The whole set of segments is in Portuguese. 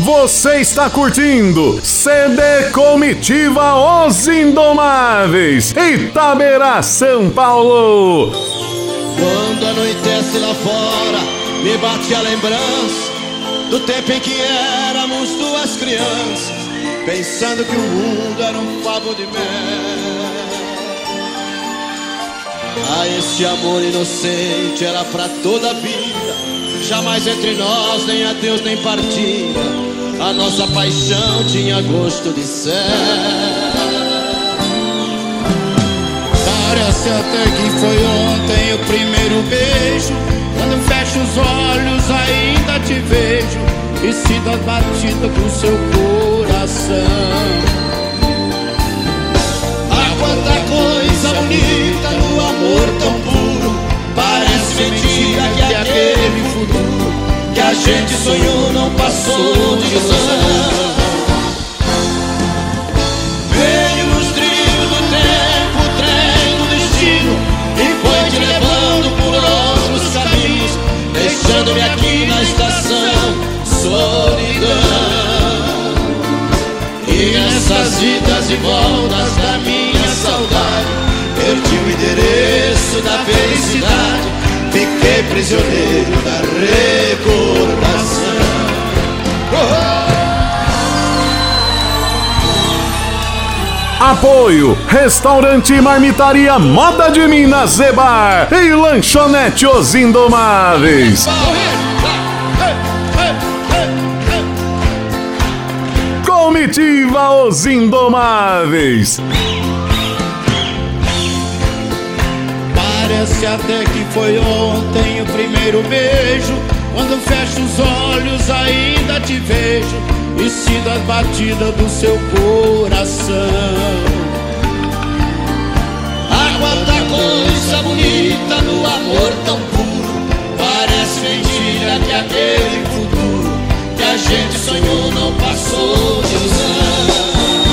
Você está curtindo CD Comitiva Os Indomáveis, Itaberá, São Paulo. Quando anoitece lá fora, me bate a lembrança do tempo em que éramos duas crianças, pensando que o mundo era um favo de mel. Ah, esse amor inocente era pra toda a vida, jamais entre nós nem adeus nem partida. A nossa paixão tinha gosto de céu. Parece até que foi ontem o primeiro beijo. Quando fecho os olhos ainda te vejo e sinto a batida do seu coração. Ah, quanta coisa bonita no amor tão puro. Parece mentira que aquele futuro que a gente sonhou não passou de ilusão. Veio nos trilhos do tempo, o trem do destino, e foi te levando por outros caminhos, deixando-me aqui na estação, solidão. E nessas idas e voltas da minha saudade, perdi o endereço da felicidade, fiquei prisioneiro da recordação. Apoio Restaurante e Marmitaria Moda de Minas Zebar e Lanchonete Os Indomáveis. Comitiva Os Indomáveis. Parece até que foi ontem o primeiro beijo. Quando fecho os olhos ainda te vejo e sinto as batidas do seu coração. Ah, quanta coisa bonita no amor tão puro. Parece mentira que aquele futuro que a gente sonhou não passou de ilusão.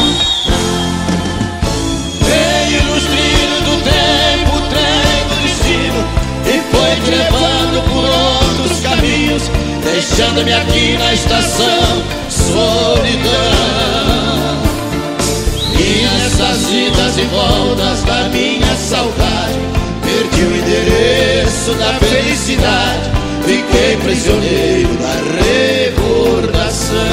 Veio nos trilhos do tempo, o trem do destino, e foi te levando por outros caminhos, deixando-me aqui na estação, solidão. E nessas idas e voltas da minha saudade, perdi o endereço da felicidade, fiquei prisioneiro da recordação.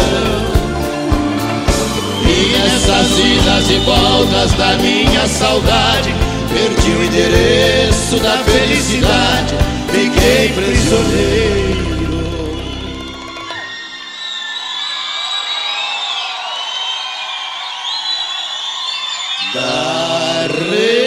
E nessas idas e voltas da minha saudade, perdi o endereço da felicidade, fiquei prisioneiro da recordação.